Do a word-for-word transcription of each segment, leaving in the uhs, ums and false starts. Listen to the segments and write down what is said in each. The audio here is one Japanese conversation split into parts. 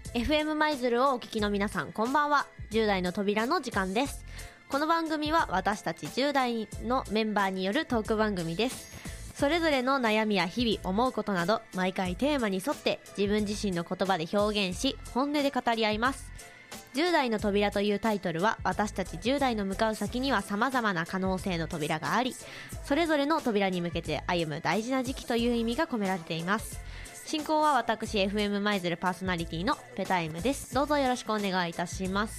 エフエム 舞鶴をお聞きの皆さん、こんばんは。じゅう代の扉の時間です。この番組は私たちじゅう代のメンバーによるトーク番組です。それぞれの悩みや日々思うことなど、毎回テーマに沿って自分自身の言葉で表現し、本音で語り合います。じゅう代の扉というタイトルは、私たちじゅう代の向かう先には様々な可能性の扉があり、それぞれの扉に向けて歩む大事な時期という意味が込められています。進行は私 エフエム 舞鶴パーソナリティのペタイムです。どうぞよろしくお願いいたします。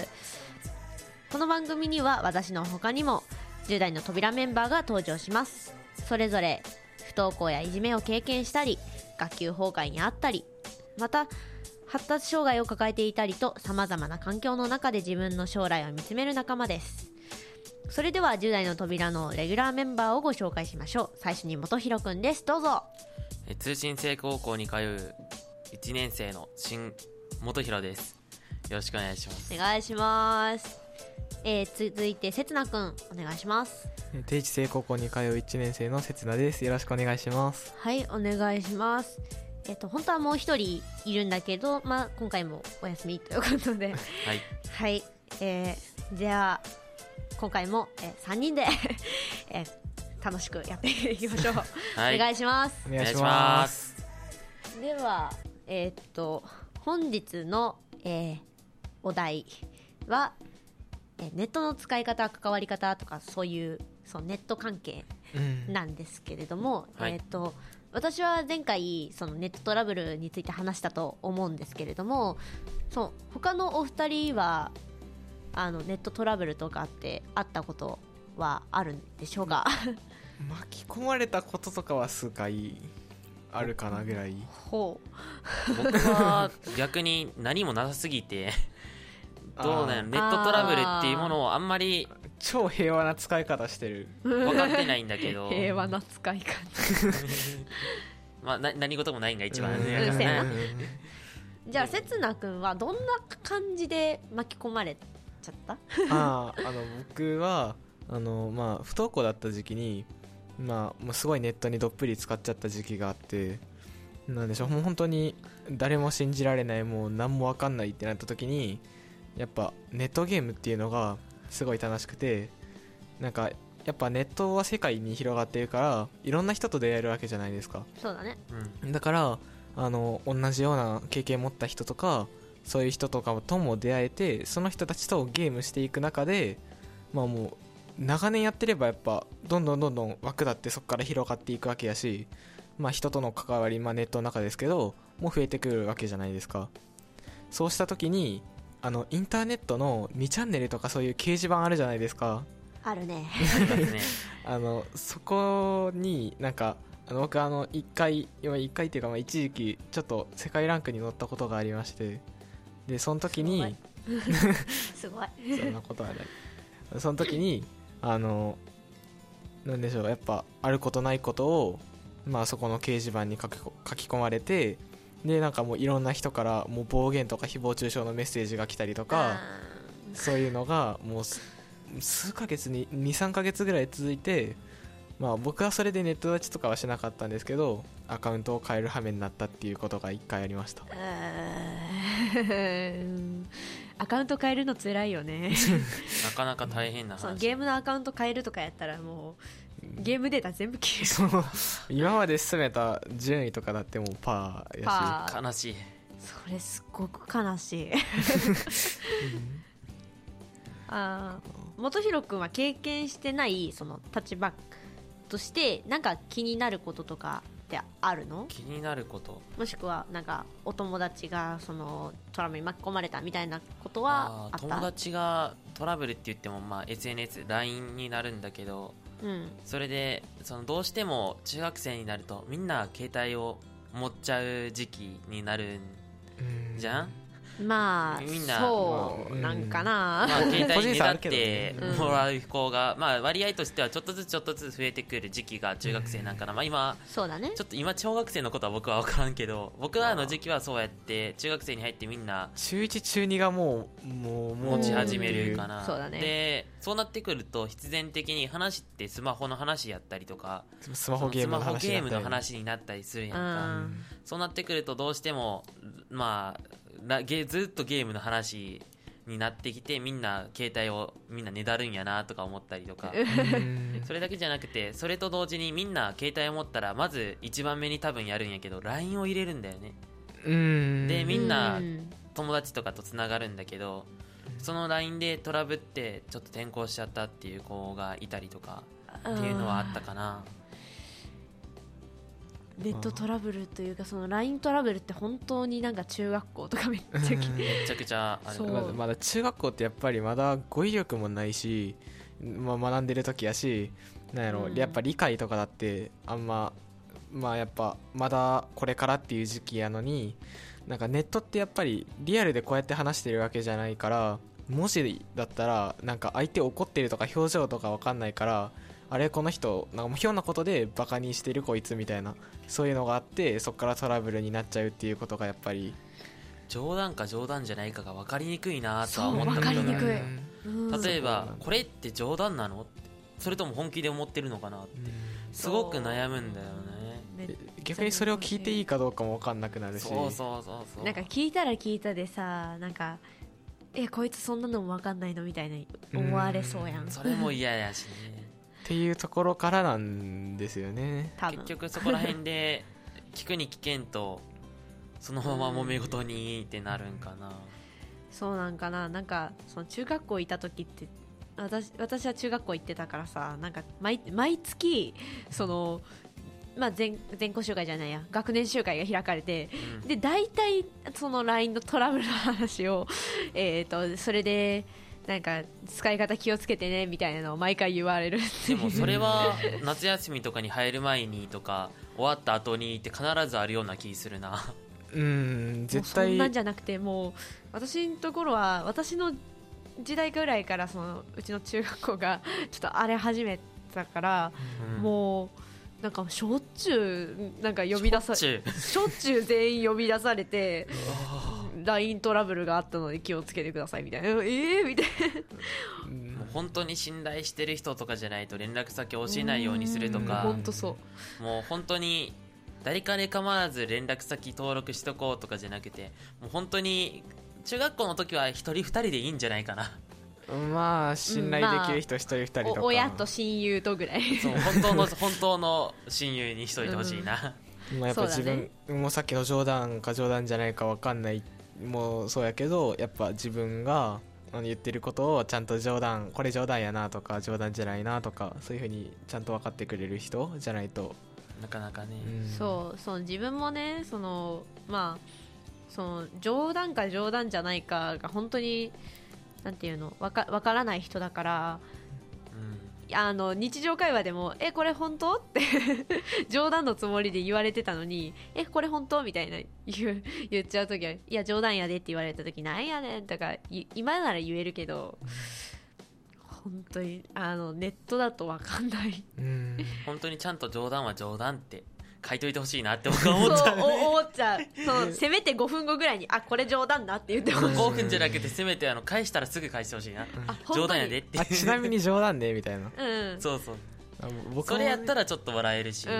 この番組には私の他にもじゅう代の扉メンバーが登場します。それぞれ不登校やいじめを経験したり、学級崩壊にあったり、また発達障害を抱えていたりと、様々な環境の中で自分の将来を見つめる仲間です。それではじゅう代の扉のレギュラーメンバーをご紹介しましょう。最初に元弘くんです。どうぞ。 え通信制高校に通ういちねん生の新元弘です。よろしくお願いします。 お願いします。えー、続いてせつなくんお願いします。 定時制高校に通ういちねん生のせつなです。よろしくお願いします。 はい、お願いします。えっと本当はもう一人いるんだけど、まあ今回もお休みということではいはい、えー、じゃあ今回も、えー、さんにんで、えー、楽しくやっていきましょう。はい、お願いします。 お願いします。 ではえー、っと本日の、えー、お題は、えー、ネットの使い方、関わり方とか、そういうそうネット関係なんですけれども、うん、えー、っと私は前回そのネットトラブルについて話したと思うんですけれども、そう他のお二人はあのネットトラブルとかってあったことはあるんでしょうか？ 巻き込まれたこととかは数回あるかなぐらい。 ほう僕は逆に何もなさすぎてどうなの、ネットトラブルっていうものをあんまり超平和な使い方してる分かってないんだけど平和な使い方まあな何事もないんが一番ね。うん、せやな。じゃあせつなくんはどんな感じで巻き込まれちゃった？ ああの僕はあの、まあ、不登校だった時期に、まあ、もうすごいネットにどっぷり使っちゃった時期があって、なんでしょう、もう本当に誰も信じられない、もう何も分かんないってなった時に、やっぱネットゲームっていうのがすごい楽しくて、なんかやっぱネットは世界に広がってるからいろんな人と出会えるわけじゃないですか。 そうだね、 うん、だからあの同じような経験を持った人とかそういう人とかとも出会えて、その人たちとゲームしていく中で、まあもう長年やってればやっぱどんどんどんどん枠だってそこから広がっていくわけやし、まあ、人との関わり、まあ、ネットの中ですけどもう増えてくるわけじゃないですか。そうした時にあのインターネットのにチャンネルとかそういう掲示板あるじゃないですか。 あるねあのそこになんかあの僕あのいっかい今いっかいっていうかまあ一時期ちょっと世界ランクに乗ったことがありまして、でその時にすごいそんなことはないその時にあのなんでしょう、やっぱあることないことを、まあ、そこの掲示板に書き、書き込まれて、でなんかもういろんな人からもう暴言とか誹謗中傷のメッセージが来たりとか、そういうのがもう数ヶ月に にさんかげつぐらい続いて、まあ、僕はそれでネット立ちとかはしなかったんですけどアカウントを変える羽目になったっていうことがいっかいありました。 アカウント変えるの辛いよねなかなか大変な話。 そうゲームのアカウント変えるとかやったらもうゲームデータ全部消える。 今まで進めた順位とかだってもうパーやし悲しい。 それすごく悲しいあ元弘君は経験してないその立場としてなんか気になることとかってあるの？ 気になること、 もしくはなんかお友達がそのトラブルに巻き込まれたみたいなことはあった？ 友達がトラブルって言っても、まあ、エスエヌエス、ライン になるんだけど、うん、それでそのどうしても中学生になるとみんな携帯を持っちゃう時期になるんじゃん。 まあみんなそうなんかな、 まあ、携帯にねだってもらう子が、まあ、割合としてはちょっとずつちょっとずつ増えてくる時期が中学生なんかな、まあ、今そうだね、 ちょっと今小学生のことは僕は分からんけど、僕らの時期はそうやって中学生に入ってみんな中いち中にがもうもう持ち始めるかな。 そうだね。 でそうなってくると必然的に話ってスマホの話やったりとかスマホゲームの話の話になったりするやんか、うん、そうなってくるとどうしてもまあらゲずっとゲームの話になってきて、みんな携帯をみんなねだるんやなとか思ったりとかそれだけじゃなくて、それと同時にみんな携帯を持ったらまず一番目に多分やるんやけど ライン を入れるんだよね。 うんでみんな友達とかとつながるんだけど、その ライン でトラブってちょっと転校しちゃったっていう子がいたりとかっていうのはあったかな。 ネットトラブルというか、その ライン トラブルって本当になんか中学校とかめっちゃきめちゃくちゃある。 まだまだ中学校ってやっぱりまだ語彙力もないし、まあ、学んでる時やし、なんやろ、うん、やっぱ理解とかだってあんま、まあやっぱまだこれからっていう時期やのに、なんかネットってやっぱりリアルでこうやって話してるわけじゃないから、文字だったらなんか相手怒ってるとか表情とか分かんないから、あれこの人なんかひょんなことでバカにしてるこいつみたいな、そういうのがあって、そこからトラブルになっちゃうっていうことがやっぱり冗談か冗談じゃないかが分かりにくいなとは思ったことがある。 分かりにくい。 例えばこれって冗談なの、それとも本気で思ってるのかなってすごく悩むんだよね。 逆にそれを聞いていいかどうかも分かんなくなるし、 そうそうそうそう、 なんか聞いたら聞いたでさ、なんかえこいつそんなのも分かんないのみたいな思われそうやん。 それも嫌やしねっていうところからなんですよね。 結局そこら辺で聞くに聞けんとそのまま揉め事にってなるんかな。 そうなんかな。なんかその中学校いた時って私私は中学校行ってたからさ、なんか 毎, 毎月その、まあ、全, 全校集会じゃないや学年集会が開かれて、うん、で大体その ライン のトラブルの話をえーとそれでなんか使い方気をつけてねみたいなのを毎回言われる。 でもそれは夏休みとかに入る前にとか終わった後にって必ずあるような気するな。 うん絶対そんなんじゃなくて、もう私のところは私の時代ぐらいからそのうちの中学校がちょっと荒れ始めたから、うん、もうなんかしょっちゅうなんか呼び出さしょっちゅう全員呼び出されてライン トラブルがあったので気をつけてくださいみたいな、えーみたいなもう本当に信頼してる人とかじゃないと連絡先教えないようにするとか、 本当そうもう本当に誰かで構わず連絡先登録しとこうとかじゃなくて、もう本当に中学校の時は一人二人でいいんじゃないかな。 まあ信頼できる人一人二人とか、 まあ、親と親友とぐらいそう本当の本当の親友にしといてほしいな、 うん、まあやっぱ自分、ね、もうさっきの冗談か冗談じゃないか分かんないもうそうやけど、やっぱ自分が言ってることをちゃんと冗談これ冗談やなとか冗談じゃないなとか、そういう風にちゃんと分かってくれる人じゃないとなかなかね、 うん、そうそう自分もね、そのまあその冗談か冗談じゃないかが本当になんていうのわかわからない人だから、うん、あの日常会話でもえこれ本当って冗談のつもりで言われてたのにえこれ本当みたいな言う言っちゃうときは、いや冗談やでって言われたときなんやねんとか今なら言えるけど、本当にあのネットだとわかんない。 うん本当にちゃんと冗談は冗談って書いといてほしいなって僕は思っちゃう、ね、 そう思っちゃう。そうせめてごふんごぐらいにあこれ冗談だって言ってほしい。 ごふんじゃなくてせめてあの返したらすぐ返してほしいな、うん、冗談やでってあちなみに冗談ねみたいな、 うん、そうそうあ僕それやったらちょっと笑えるし、うん、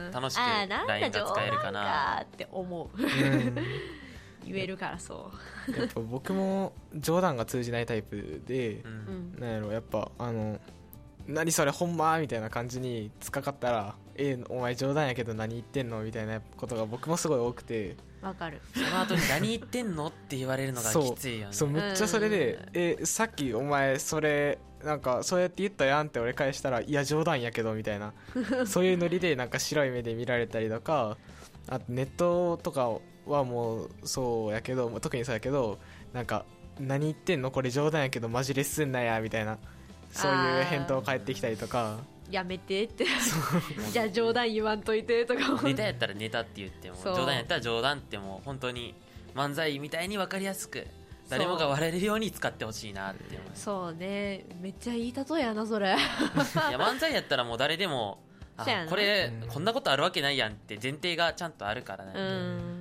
楽しく ライン が使えるかなって思う、うん、言えるからそう。 やっぱ僕も冗談が通じないタイプで、うん、なんやろやっぱあの何それほんまみたいな感じに突っかかったらえー、お前冗談やけど何言ってんのみたいなことが僕もすごい多くて、 わかる。 その後に何言ってんのって言われるのがきついよね。 そう、そうめっちゃそれで、うん、えー、さっきお前それなんかそうやって言ったやんって俺返したらいや冗談やけどみたいなそういうノリでなんか白い目で見られたりとか、あとネットとかはもうそうやけど特にそうやけどなんか何言ってんのこれ冗談やけどマジレッスンなやみたいな、そういう返答返ってきたりとか、 やめてってじゃあ冗談言わんといてとかネタやったらネタって言っても冗談やったら冗談ってもう本当に漫才みたいに分かりやすく誰もが笑えるように使ってほしいなって思う。 そうね、めっちゃいい例えやなそれいや漫才やったらもう誰でもあこれこんなことあるわけないやんって前提がちゃんとあるからね、うん、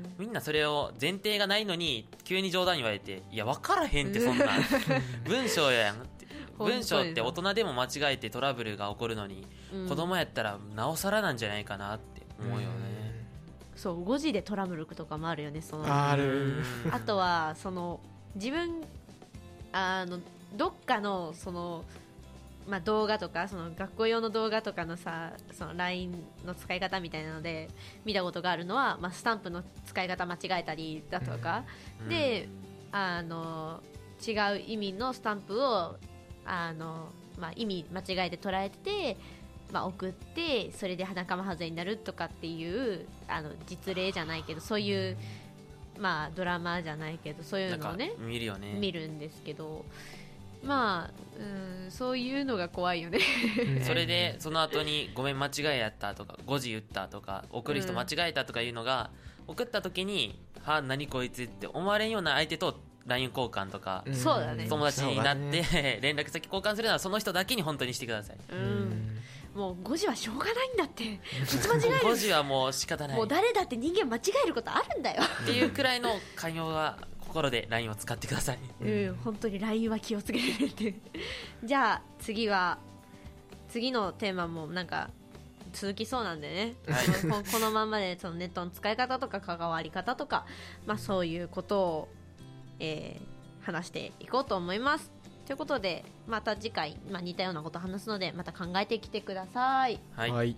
みんなそれを前提がないのに急に冗談言われていや分からへんってそんな文章やんって文章って大人でも間違えてトラブルが起こるのに、うん、子供やったらなおさらなんじゃないかなって思うよね、 そうごじでトラブルとかもあるよね。そのあるあとはその自分あのどっかのその、まあ、動画とかその学校用の動画とかのさその ライン の使い方みたいなので見たことがあるのは、まあ、スタンプの使い方間違えたりだとか、うん、であの違う意味のスタンプをあの、まあ、意味間違えて捉えてて、まあ、送ってそれで仲間外れになるとかっていうあの実例じゃないけどそういう、まあ、ドラマじゃないけどそういうのをね見るよね。 見るんですけど、まあ、うん、そういうのが怖いよねそれでその後にごめん間違えやったとかごじ言ったとか送る人間違えたとかいうのが、うん、送った時には何こいつって思われんような相手と ライン 交換とか、 うん、そうだね、 友達になって連絡先交換するならその人だけに本当にしてください。 うん、もうごじはしょうがないんだって間違えるごじはもう仕方ない、 もう誰だって人間間違えることあるんだよっていうくらいの寛容は心で ライン を使ってください。 うん、本当に ライン は気をつけてってじゃあ次は次のテーマもなんか続きそうなんでね、はい、こ, このままでそのネットの使い方とか関わり方とか、まあ、そういうことを、えー、話していこうと思います。ということでまた次回、まあ、似たようなことを話すのでまた考えてきてください。 はい、 はい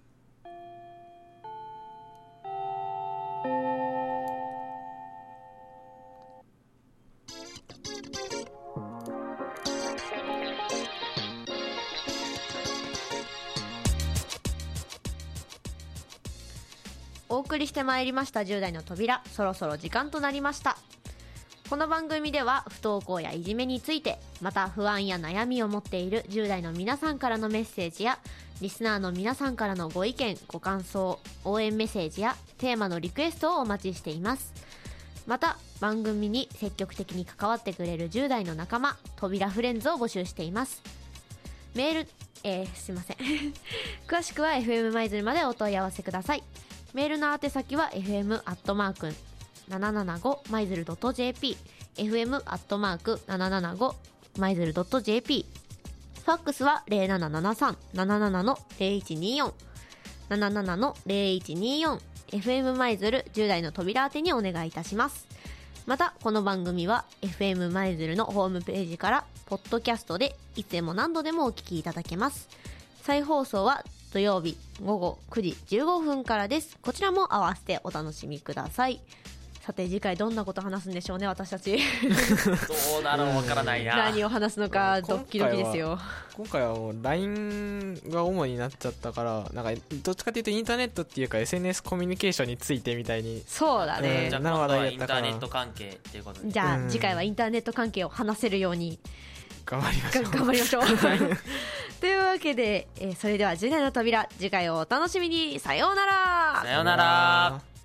お送りしてまいりましたじゅう代の扉、そろそろ時間となりました。この番組では不登校やいじめについて、また不安や悩みを持っているじゅう代の皆さんからのメッセージやリスナーの皆さんからのご意見ご感想、応援メッセージやテーマのリクエストをお待ちしています。また番組に積極的に関わってくれるじゅう代の仲間、扉フレンズを募集しています。メール、えー、すいません詳しくは エフエム 舞鶴までお問い合わせください。メールの宛先は エフエム アットマーク ななななご マイズル ドット ジェーピー エフエム アットマーク ななななご マイズル ドット ジェーピー ファックスは ゼロななななさん なななな の ゼロいちにーよん ななななの ゼロいちにーよん エフエム 舞鶴じゅう代の扉宛てにお願いいたします。またこの番組は エフエム 舞鶴のホームページからポッドキャストでいつでも何度でもお聞きいただけます。再放送は土曜日午後くじじゅうごふんからです。こちらも合わせてお楽しみください。さて次回どんなこと話すんでしょうね、私たちどうだろう、わからないな何を話すのかドッキドキですよ。 今回はもう ライン が主になっちゃったから、なんかどっちかというとインターネットっていうか エスエヌエス コミュニケーションについてみたいに。 そうだね、 うん、じゃあ今度はインターネット関係っていうことで、 じゃあ、うん、次回はインターネット関係を話せるように頑張りましょう頑張りましょうというわけで、えー、それではじゅう代の扉、次回をお楽しみに。さようなら。 さようなら。